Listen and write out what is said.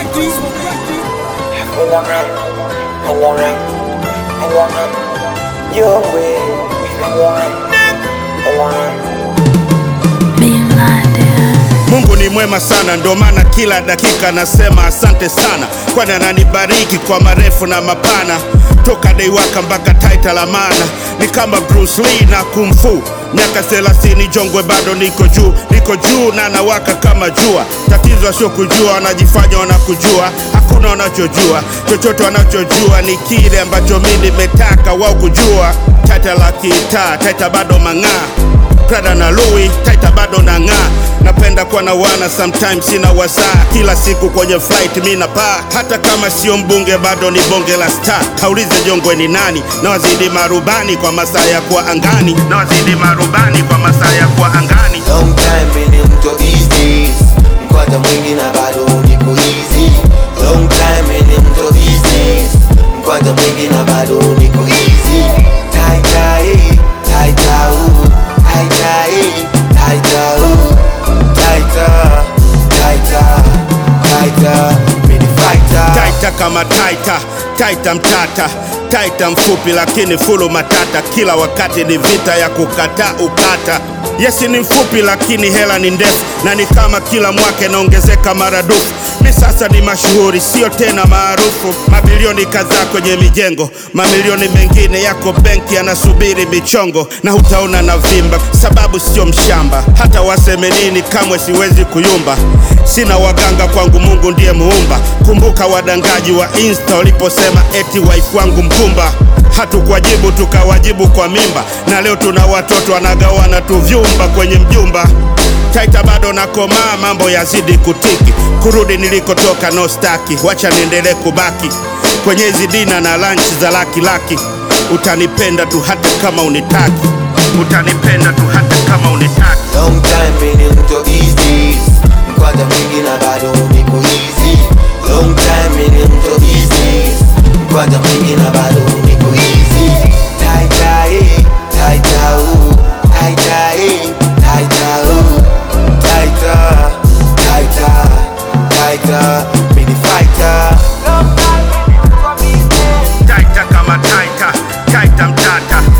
Mungu ni mwema sana, ndo maana kila dakika nasema asante sana, kwani ananibariki kwa marefu na mapana. Toka deiwaka mpaka title la maana, ni kama Bruce Lee na Kung Fu. Miaka 30 jongwe bado niko juu na nawaka kama jua. Tatizo sio kujua, wanajifanya wanakujua, hakuna wanachojua. Chochote wanachojua ni kile ambacho mimi nimetaka wao kujua. Title la kitaa, title bado mang'aa. Prada na Louis, title bado nang'aa. Napenda kuwa na wana, sometimes sina wasaa. Kila siku kwenye flight mimi napaa. Hata kama sio mbunge bado ni bonge la star. Kaulize Jongwe ni nani, na wazidi marubani kwa masaa ya kuwa angani. Long time in mto easy, mkwanja mwingi na bado niko easy. Long time in mto easy, mkwanja mwingi na bado niko easy. Taita kama taita mtata, taita mfupi lakini fulu matata. Kila wakati ni vita ya kukata ukata. Yesi ni mfupi lakini hela ni ndefu, na ni kama kila mwaka naongezeka maradufu. Mi sasa ni mashuhuri, sio tena maarufu. Mabilioni kadhaa kwenye mijengo, mamilioni mengine yako benki yanasubiri michongo. Na hutaona na vimba, sababu sio mshamba. Hata waseme nini kamwe siwezi kuyumba. Sina waganga, kwangu Mungu ndiye muumba. Kumbuka wadangaji wa Insta waliposema eti wife wangu mkumba. Hatukuwajibu, tukawajibu kwa mimba. Na leo tuna watoto wanagawana tu vyumba kwenye mjumba. Taita bado nakomaa, mambo yazidi kutiki. Kurudi nilikotoka no staki, wacha niendelee kubaki kwenye hizi dina na lunch za laki. Utanipenda tu hata kama unitaki. Long time in mto easy, mkwanja mwingi na bado niko easy. Long time in mto easy, mkwanja mwingi na bado niko easy. Be the fighter. Taita kama taita mtata.